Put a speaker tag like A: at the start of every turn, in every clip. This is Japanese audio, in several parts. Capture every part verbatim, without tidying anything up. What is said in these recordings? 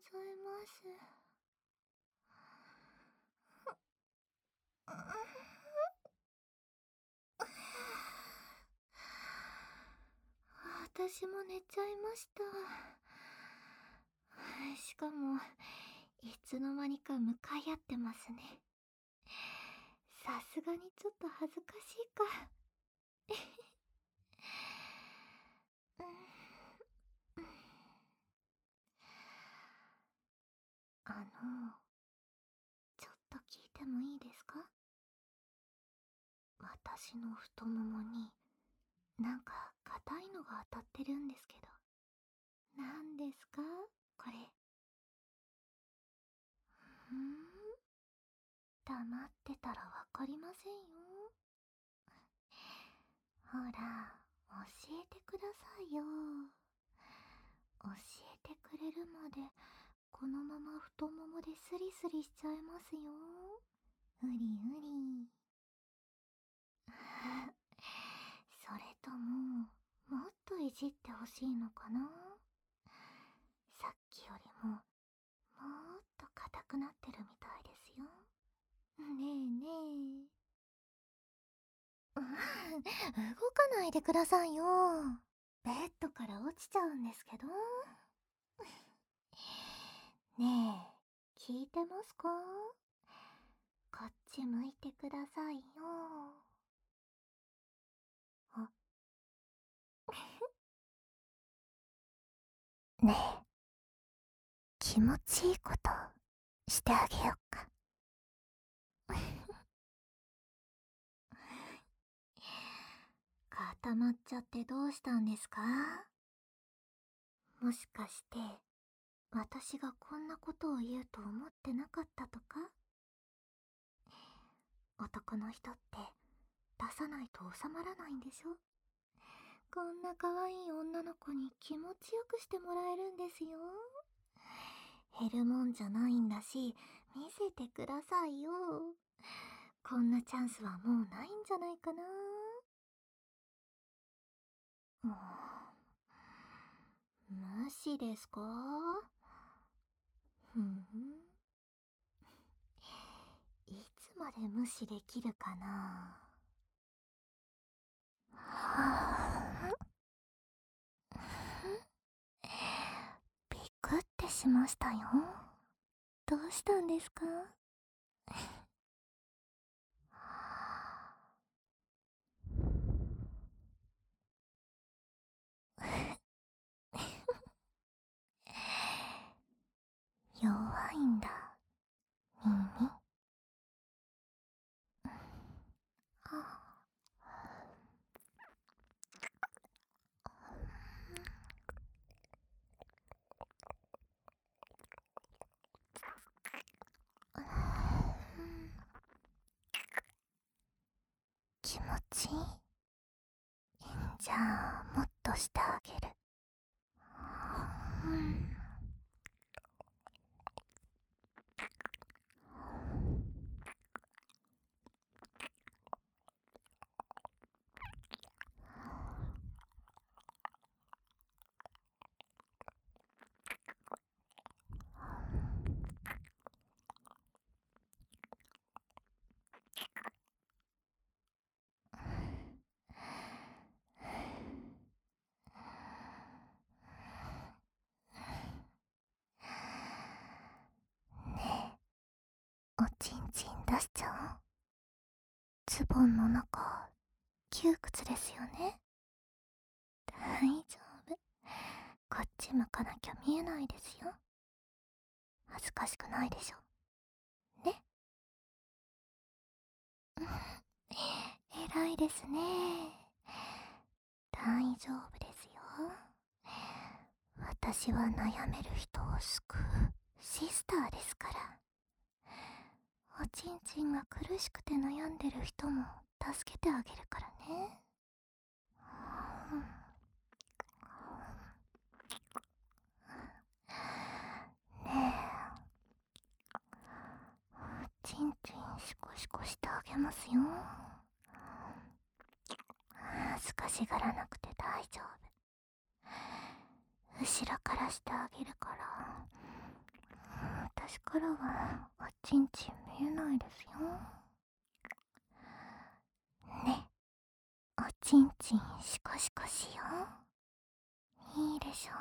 A: ざいます。私も寝ちゃいました。しかもいつの間にか向かい合ってますね。さすがにちょっと恥ずかしいか。あの、ちょっと聞いてもいいですか？私の太ももになんか硬いのが当たってるんですけど、何ですかこれ？ふーん、黙ってたらわかりませんよ。ほら、教えてくださいよ。教えてくれるまでこのまま太ももでスリスリしちゃいますよ。うりうり。それとももっといじってほしいのかな？さっきよりももっと硬くなってるみたいですよ。ねえねえ。動かないでくださいよ。ベッドから落ちちゃうんですけど。ねえ、聞いてますか？こっち向いてくださいよ。あねえ、気持ちいいことしてあげよっか。固まっちゃってどうしたんですか？もしかして私がこんなことを言うと思ってなかったとか？男の人って出さないと収まらないんでしょ？こんな可愛い女の子に気持ちよくしてもらえるんですよ。減るもんじゃないんだし、見せてくださいよ。こんなチャンスはもうないんじゃないかな。もう、無視ですか？ふん。いつまで無視できるかな。はぁ。びっくってしましたよ。どうしたんですか？弱いんだ、耳。気持ちいい？じゃあもっとしてあげる。うん。ねえ、おちんちん出しちゃおう。ズボンの中窮屈ですよね。大丈夫、こっち向かなきゃ見えないですよ。恥ずかしくないでしょね。偉いですね。大丈夫ですよ。私は悩める人を救うシスターですから。おちんちんが苦しくて悩んでる人も助けてあげるからね。ねえ、ちんちんシコシコしてあげますよ。恥ずかしがらなくて大丈夫。後ろからしてあげるから私からはおちんちん見えないですよ。ね、おちんちんシコシコしよう。いいでしょ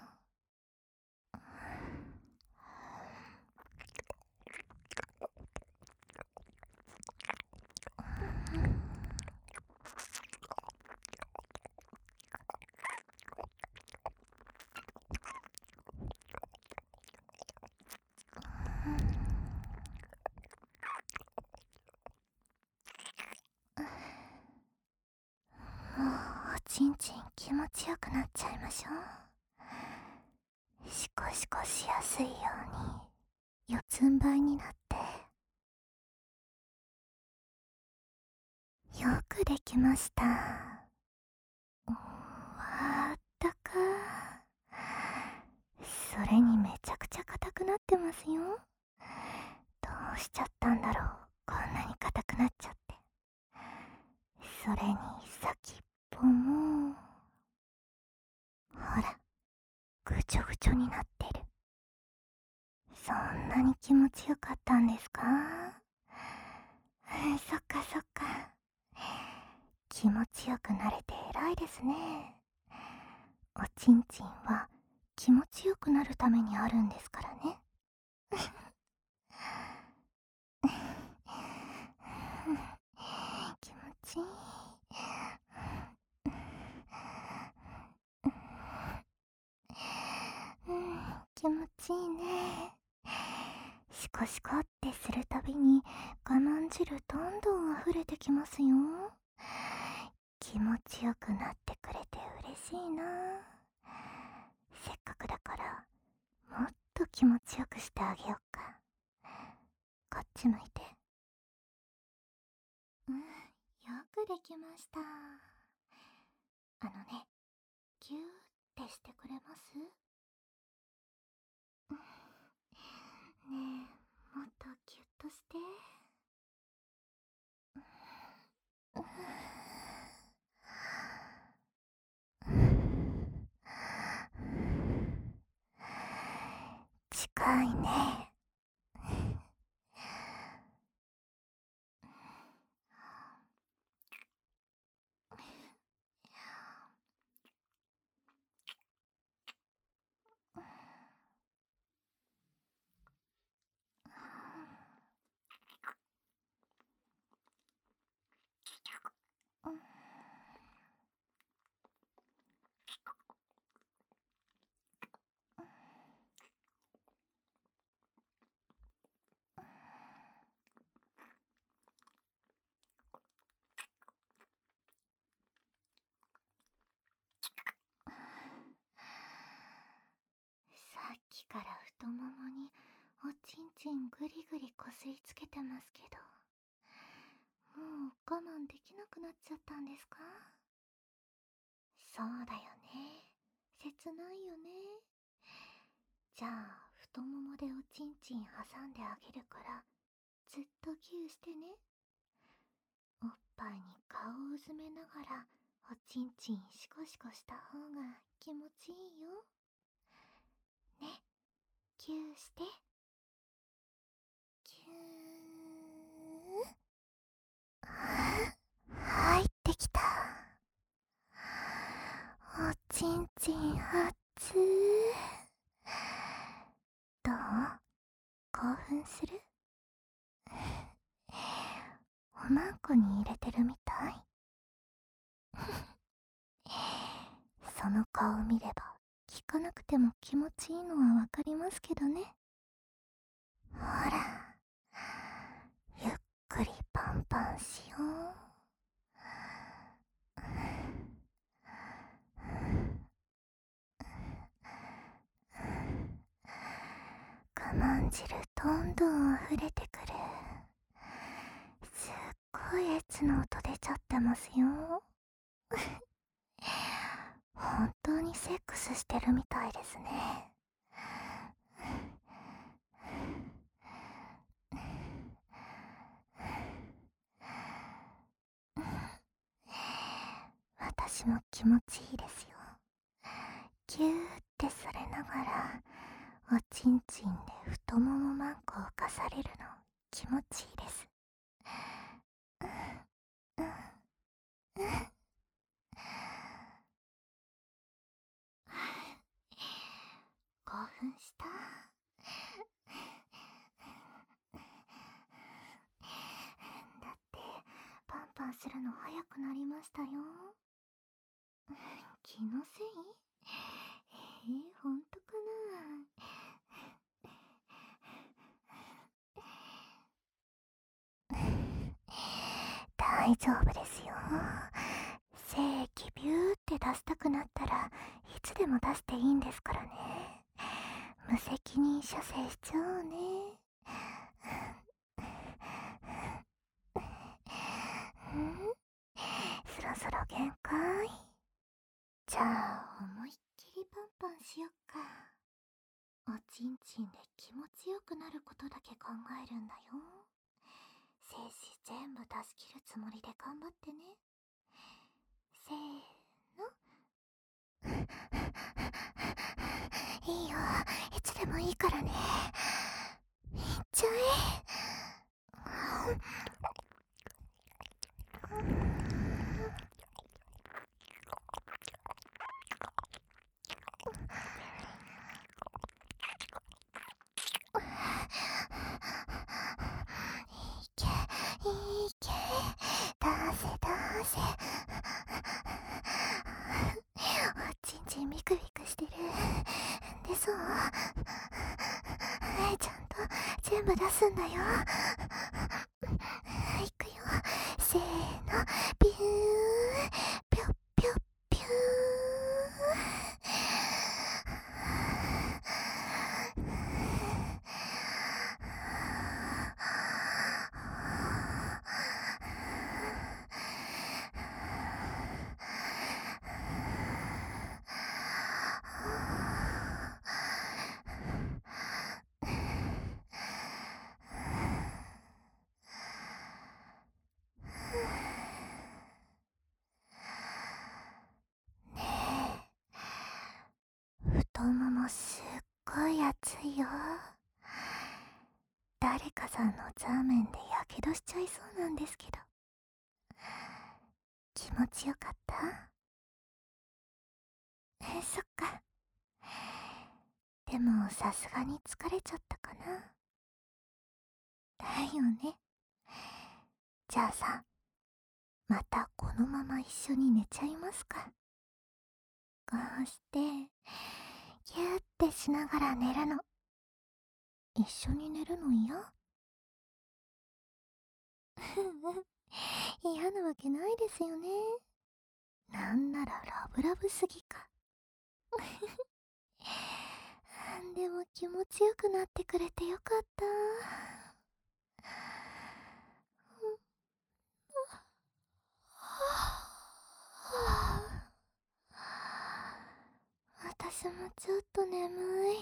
A: う。もうおちんちん気持ちよくなっちゃいましょう。シコシコしやすいように四つん這いになって。よくできました。うわあったかー。それにめちゃくちゃ硬くなってますよ。どうしちゃったんだろう、こんなに硬くなっちゃって。それに先っぽもほら、ぐちょぐちょになってる。そんなに気持ちよかったんですか？そっかそっか。気持ちよくなれて偉いですね。おちんちんは気持ちよくなるためにあるんですからね。気持ちいい。うん、気持ちいいね。シコシコってするたびに我慢汁どんどん溢れてきますよ。気持ちよくなってくれて嬉しいな。せっかくだからもっと気持ちよくしてあげようか。こっち向いて。うん、よくできました。あのね、ギューってしてくれます？ねえ、もっとギュッとして。近いね。さっきから太ももにおちんちんぐりぐりこすりつけてますけど、もう我慢できなくなっちゃったんですか？そうだよね、切ないよね。じゃあ太ももでおちんちん挟んであげるからずっとギューしてね。おっぱいに顔をうずめながらおちんちんシコシコした方が気持ちいいよ。ね、ギューして。ぎゅー。入ってきた。おちんちん熱ー。どう？興奮する？おまんこに入れてるみたい。その顔見れば聞かなくても気持ちいいのはわかりますけどね。ほら、ゆっくりパンパンしよう。我慢汁どんどん溢れてくる。すっごいエッチな音出ちゃってますよ。本当にセックスしてるみたいですね。私も気持ちいいですよ。ギューってされながらおちんちんで太ももマンコをかされるの気持ちいいです。うんうんうん。興奮した。だってパンパンするの早くなりましたよ。気のせい？えー、ほんとかな。大丈夫ですよ。精液ビューって出したくなったらいつでも出していいんですからね。無責任射精しちゃおうね。ん？そろそろ限界？じゃあ思いっきりパンパンしよっか。おちんちんで気持ちよくなることだけ考えるんだよ。精子全部出し切るつもりで頑張ってね。せーの。いいよ、いつでもいいからね。いっちゃえ。いけいけ、出せ出せ。おちんちんビクビクしてる。でそう、ちゃんと全部出すんだよ。いくよ、せーの、ピュー、ぴょっぴょっぴゅー。太ももすっごい熱いよ。誰かさんのザーメンでやけどしちゃいそうなんですけど。気持ちよかった？え、そっか。でもさすがに疲れちゃったかな。だよね。じゃあさ、またこのまま一緒に寝ちゃいますか。こうしてギューってしながら寝るの。一緒に寝るの嫌？嫌なわけないですよね。なんならラブラブすぎか。でも気持ちよくなってくれてよかった。私もちょっと眠い。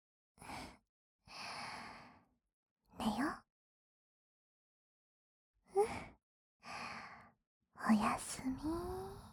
A: 寝よ。うん。おやすみ。